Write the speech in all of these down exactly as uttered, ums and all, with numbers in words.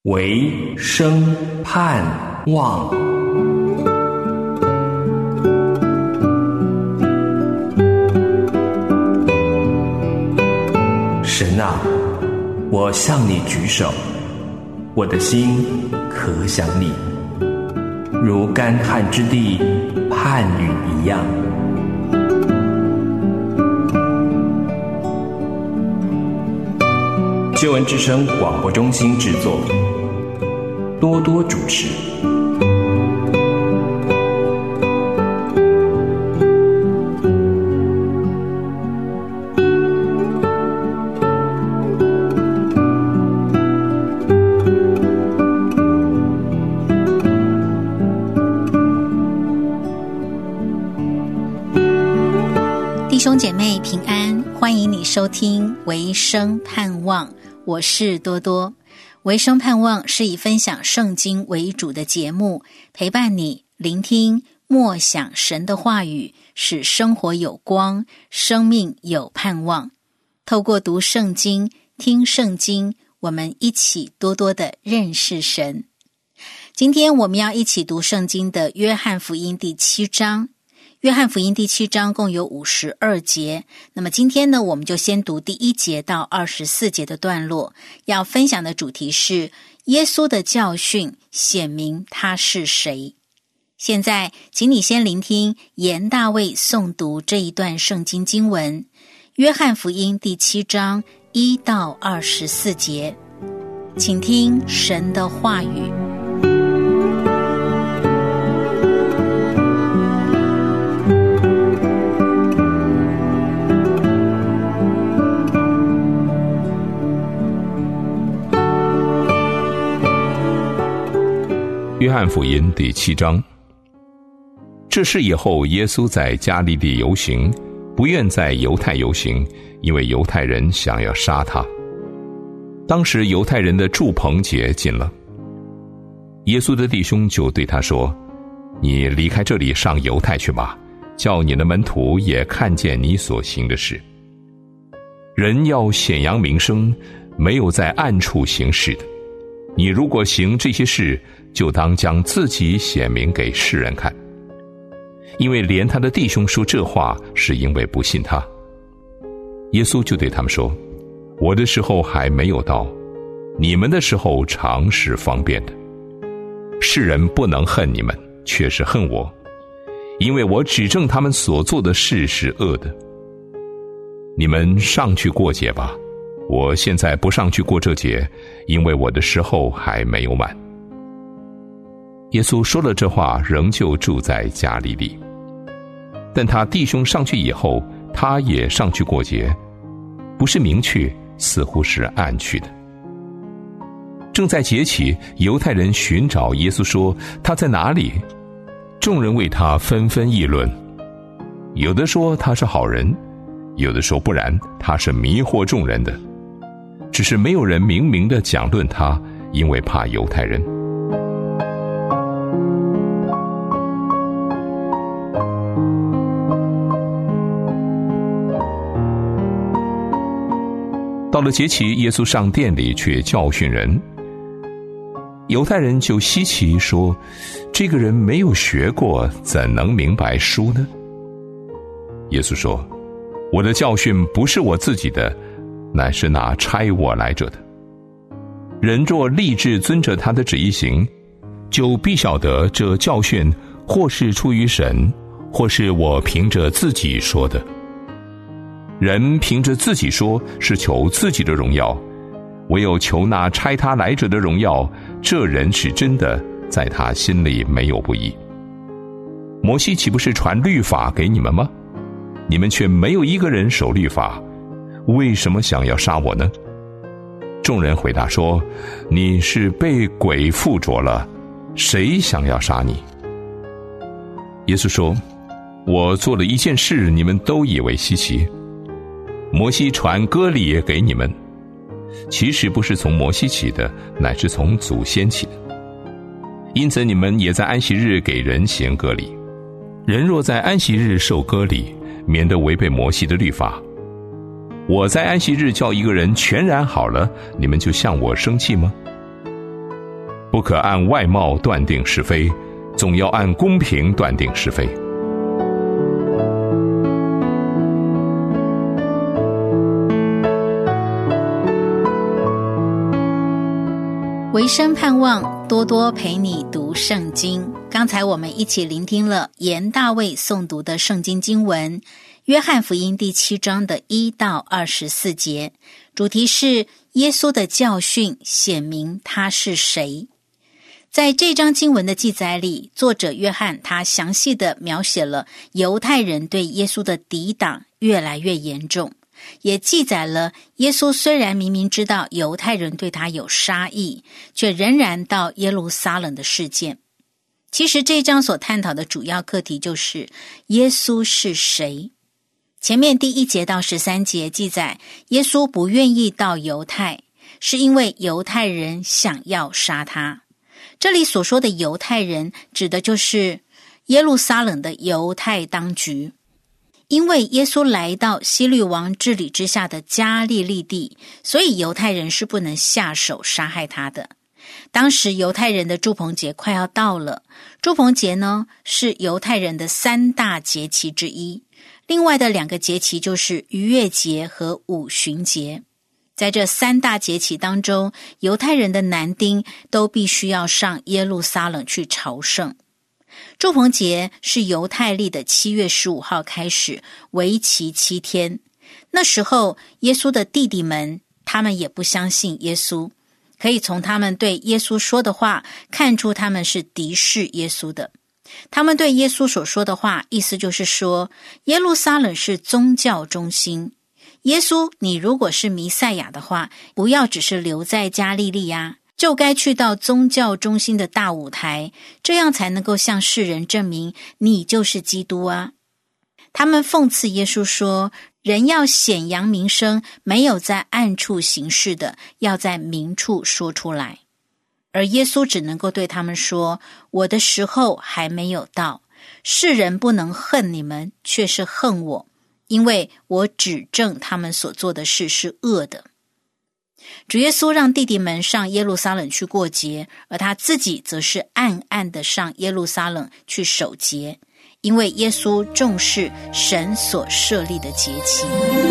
唯生盼望。神啊，我向你举手，我的心可想你，如干旱之地盼雨一样。救恩之声广播中心制作，多多主持。 弟兄姐妹平安，欢迎你收听唯生盼望，我是多多。唯生盼望是以分享圣经为主的节目，陪伴你聆听默想神的话语，使生活有光，生命有盼望。透过读圣经、听圣经，我们一起多多的认识神。今天我们要一起读圣经的约翰福音第七章。约翰福音第七章共有五十二节，那么今天呢，我们就先读第一节到二十四节的段落。要分享的主题是耶稣的教训显明他是谁。现在请你先聆听严大卫诵读这一段圣经经文，约翰福音第七章一到二十四节，请听神的话语。 约翰福音第七章。这事以后，耶稣在加利利游行，不愿在犹太游行，因为犹太人想要杀他。当时犹太人的住棚节近了，耶稣的弟兄就对他说：你离开这里上犹太去吧，叫你的门徒也看见你所行的事。人要显扬名声，没有在暗处行事的。你如果行这些事，就当将自己显明给世人看。因为连他的弟兄说这话，是因为不信他。耶稣就对他们说：我的时候还没有到，你们的时候常是方便的。世人不能恨你们，却是恨我，因为我指证他们所做的事是恶的。你们上去过节吧，我现在不上去过这节，因为我的时候还没有满。耶稣说了这话，仍旧住在加利利。但他弟兄上去以后，他也上去过节，不是明去，似乎是暗去的。正在节期，犹太人寻找耶稣，说他在哪里？众人为他纷纷议论，有的说他是好人，有的说不然，他是迷惑众人的。只是没有人明明地讲论他，因为怕犹太人。到了节期，耶稣上殿里去教训人，犹太人就稀奇说：这个人没有学过，怎能明白书呢？耶稣说：我的教训不是我自己的，乃是那差我来者的。人若立志遵着他的旨意行，就必晓得这教训或是出于神，或是我凭着自己说的。人凭着自己说，是求自己的荣耀；唯有求那差他来者的荣耀，这人是真的，在他心里没有不义。摩西岂不是传律法给你们吗？你们却没有一个人守律法，为什么想要杀我呢？众人回答说：你是被鬼附着了，谁想要杀你？耶稣说：我做了一件事，你们都以为稀奇。摩西传割礼给你们，其实不是从摩西起的，乃是从祖先起的。因此你们也在安息日给人行割礼。人若在安息日受割礼，免得违背摩西的律法。我在安息日叫一个人全然好了，你们就向我生气吗？ 不可按外貌断定是非，总要按公平断定是非。 维生盼望多多陪你读圣经。刚才我们一起聆听了严大卫诵读的圣经经文，约翰福音第七章的一到二十四节，主题是耶稣的教训显明他是谁。在这章经文的记载里，作者约翰他详细地描写了犹太人对耶稣的抵挡越来越严重，也记载了耶稣虽然明明知道犹太人对他有杀意，却仍然到耶路撒冷的事件。其实这一章所探讨的主要课题就是耶稣是谁。前面第一节到十三节记载，耶稣不愿意到犹太，是因为犹太人想要杀他。这里所说的犹太人指的就是耶路撒冷的犹太当局。因为耶稣来到希律王治理之下的加利利地，所以犹太人是不能下手杀害他的。当时犹太人的住棚节快要到了，住棚节呢是犹太人的三大节期之一，另外的两个节期就是逾越节和五旬节。在这三大节期当中，犹太人的男丁都必须要上耶路撒冷去朝圣。住棚节是犹太历的七月十五号开始，为期七天。那时候耶稣的弟弟们，他们也不相信耶稣，可以从他们对耶稣说的话看出他们是敌视耶稣的。他们对耶稣所说的话，意思就是说，耶路撒冷是宗教中心，耶稣，你如果是弥赛亚的话，不要只是留在加利利呀，就该去到宗教中心的大舞台，这样才能够向世人证明你就是基督啊。他们讽刺耶稣说，人要显扬名声，没有在暗处行事的，要在明处说出来。而耶稣只能够对他们说，我的时候还没有到，世人不能恨你们，却是恨我，因为我指证他们所做的事是恶的。主耶稣让弟弟们上耶路撒冷去过节，而他自己则是暗暗地上耶路撒冷去守节，因为耶稣重视神所设立的节期。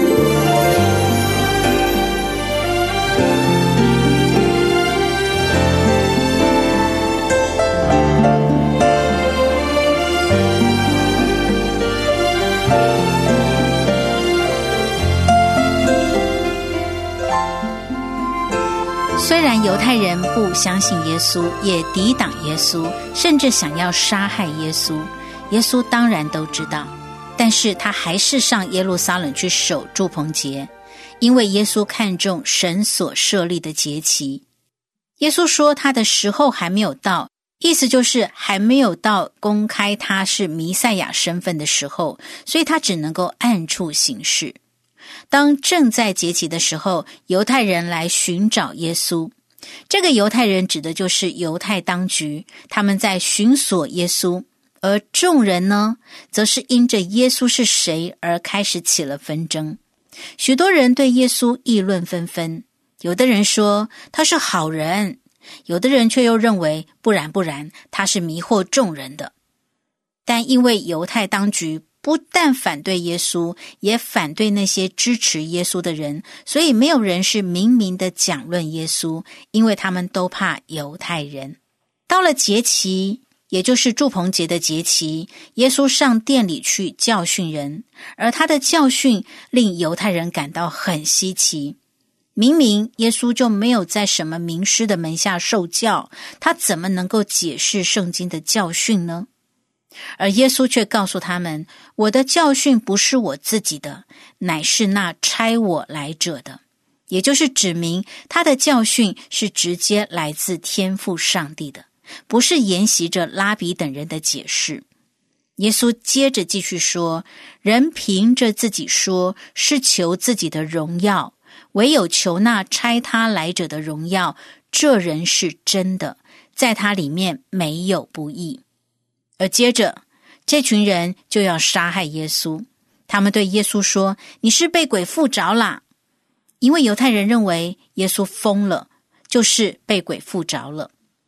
虽然犹太人不相信耶稣，也抵挡耶稣，甚至想要杀害耶稣，耶稣当然都知道，但是他还是上耶路撒冷去守住棚节，因为耶稣看重神所设立的节期。耶稣说他的时候还没有到，意思就是还没有到公开他是弥赛亚身份的时候，所以他只能够暗处行事。当正在节期的时候，犹太人来寻找耶稣，这个犹太人指的就是犹太当局，他们在寻索耶稣，而众人呢，则是因着耶稣是谁而开始起了纷争。许多人对耶稣议论纷纷，有的人说他是好人，有的人却又认为不然不然，他是迷惑众人的。但因为犹太当局不但反对耶稣，也反对那些支持耶稣的人，所以没有人是明明的讲论耶稣，因为他们都怕犹太人。到了节期，也就是住棚节的节期，耶稣上殿里去教训人，而他的教训令犹太人感到很稀奇。明明耶稣就没有在什么名师的门下受教，他怎么能够解释圣经的教训呢？而耶稣却告诉他们，我的教训不是我自己的，乃是那差我来者的，也就是指明他的教训是直接来自天父上帝的，不是沿袭着拉比等人的解释。耶稣接着继续说，人凭着自己说是求自己的荣耀，唯有求那差他来者的荣耀，这人是真的，在他里面没有不义。而接着这群人就要杀害耶稣，他们对耶稣说，你是被鬼附着啦。因为犹太人认为耶稣疯了，就是被鬼附着了。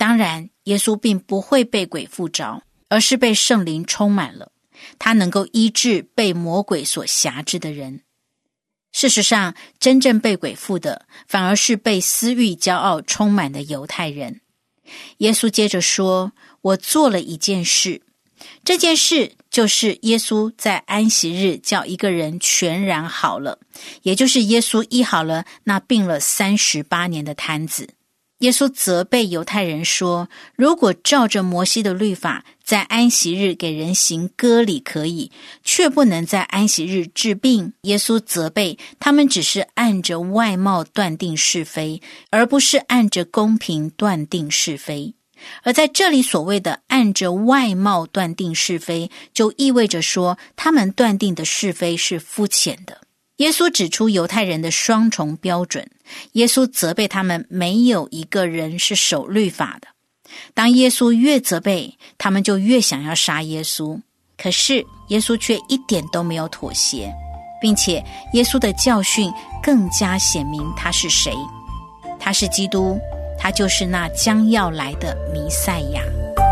当然，耶稣并不会被鬼附着，而是被圣灵充满了，他能够医治被魔鬼所辖制的人。事实上，真正被鬼附的，反而是被私欲骄傲充满的犹太人。耶稣接着说，我做了一件事，这件事就是耶稣在安息日叫一个人全然好了，也就是耶稣医好了那病了三十八年的瘫子。耶稣责备犹太人说，如果照着摩西的律法，在安息日给人行割礼可以，却不能在安息日治病。耶稣责备他们只是按着外貌断定是非，而不是按着公平断定是非。而在这里所谓的按着外貌断定是非，就意味着说他们断定的是非是肤浅的。耶稣指出犹太人的双重标准，耶稣责备他们没有一个人是守律法的。当耶稣越责备，他们就越想要杀耶稣。可是耶稣却一点都没有妥协，并且耶稣的教训更加显明他是谁。他是基督，他就是那将要来的弥赛亚。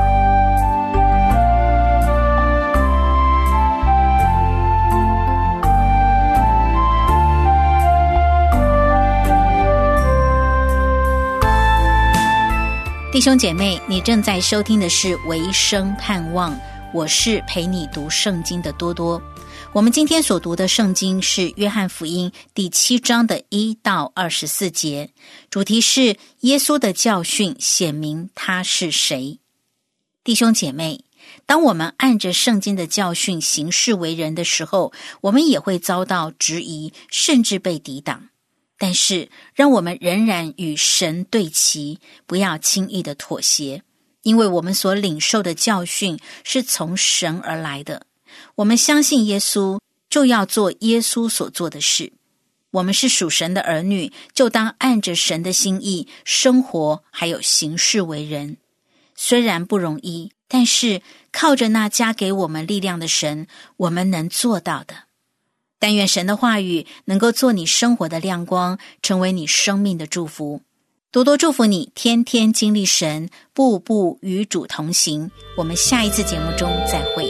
弟兄姐妹，你正在收听的是维生盼望，我是陪你读圣经的多多。我们今天所读的圣经是约翰福音第七章的一到二十四节，主题是耶稣的教训显明他是谁。弟兄姐妹，当我们按着圣经的教训行事为人的时候，我们也会遭到质疑，甚至被抵挡。但是让我们仍然与神对齐，不要轻易的妥协，因为我们所领受的教训是从神而来的。我们相信耶稣，就要做耶稣所做的事。我们是属神的儿女，就当按着神的心意生活，还有行事为人。虽然不容易，但是靠着那加给我们力量的神，我们能做到的。但愿神的话语能够做你生活的亮光，成为你生命的祝福。多多祝福你，天天经历神，步步与主同行。我们下一次节目中再会。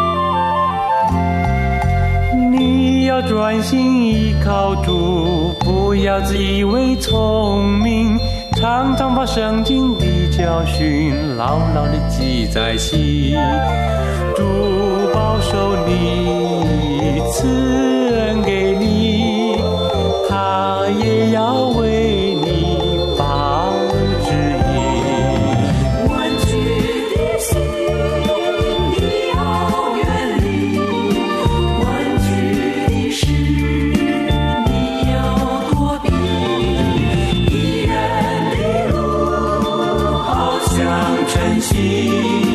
你要专心依靠主，不要自以为聪明，常常把圣经的教训牢牢地记在心。主保守你，赐恩给你，他也要为你保指引。 弯曲的心你要远离，弯曲的事你要躲避，一人的路好像晨曦。